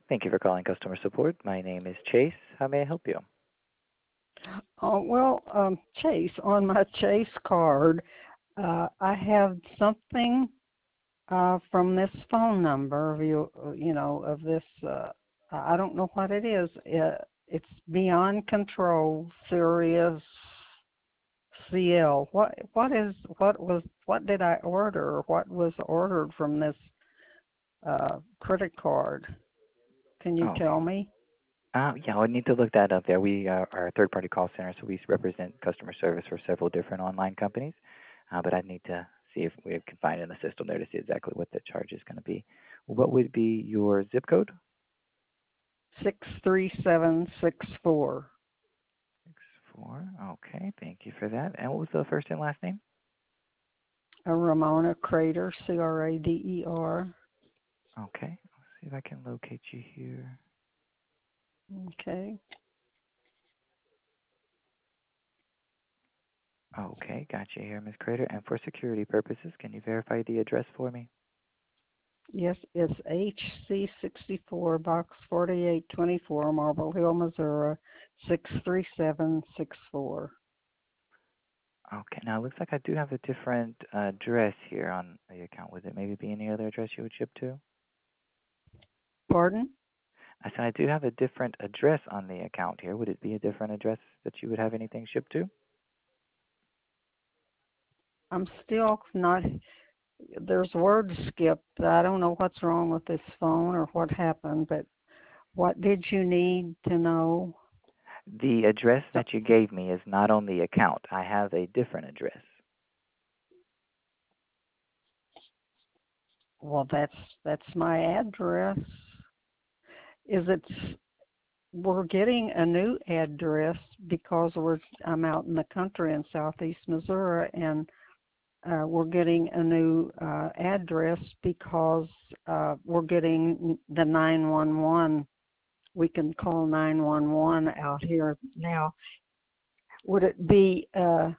Thank you for calling customer support. My name is Chase. How may I help you? Oh, well, Chase, on my Chase card, I have something from this phone number of of this. I don't know what it is. It's Beyond Control Sirius CL. What did I order? Or what was ordered from this credit card? Can you Okay. tell me? Yeah, I need to look that up there. We are a third-party call center, so we represent customer service for several different online companies. But I need to see if we can find it in the system there to see exactly what the charge is going to be. What would be your zip code? 63764. 64. Okay, thank you for that. And what was the first and last name? Ramona Crater, Crader. Okay, let's see if I can locate you here. Okay. Okay, got you here, Ms. Crater. And for security purposes, can you verify the address for me? Yes, it's HC64, Box 4824, Marble Hill, Missouri, 63764. Okay, now it looks like I do have a different address here on the account. Would it maybe be any other address you would ship to? Pardon? I said I do have a different address on the account here. Would it be a different address that you would have anything shipped to? I'm still not, there's word skipped. I don't know what's wrong with this phone or what happened, but what did you need to know? The address that you gave me is not on the account. I have a different address. Well, that's my address. Is it? We're getting a new address because I'm out in the country in southeast Missouri, and we're getting a new address because we're getting the 911. We can call 911 out here now. Would it be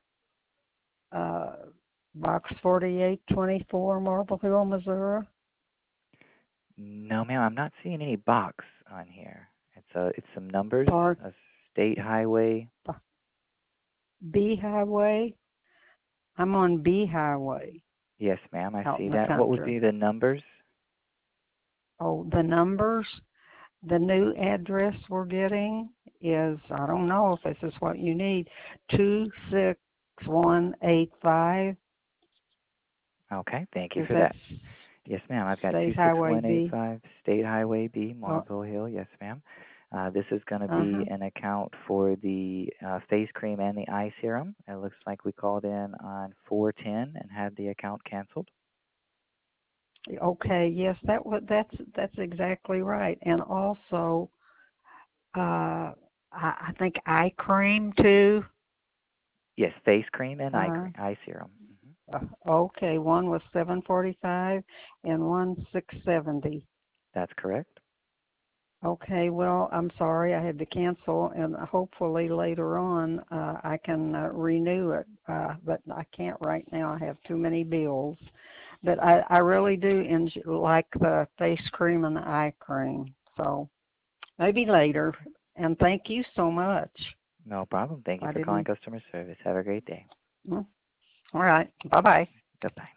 Box 4824, Marble Hill, Missouri? No, ma'am, I'm not seeing any box on here. It's some numbers, Or a state highway. B Highway? I'm on B Highway Yes, ma'am, I out see in the that. What would country. be the numbers? Oh, the numbers? The new address we're getting is, I don't know if this is what you need, 26185. Okay, thank you Is for that that. Yes, ma'am. I've got State Highway B? 26185 State Highway B, Oh, Marville Hill. Yes, ma'am. This is going to be uh-huh. an account for the face cream and the eye serum. It looks like we called in on 410 and had the account canceled. Okay, yes, that's exactly right. And also, I think eye cream too. Yes, face cream and Uh, eye serum. okay, one was 745 and one 670. That's correct. Okay, well, I'm sorry I had to cancel, and hopefully later on I can renew it, but I can't right now. I have too many bills. But I really do like the face cream and the eye cream, so maybe later. And thank you so much. No problem. Thank you I for calling didn't. customer service. Have a great day. All right, bye-bye. Goodbye.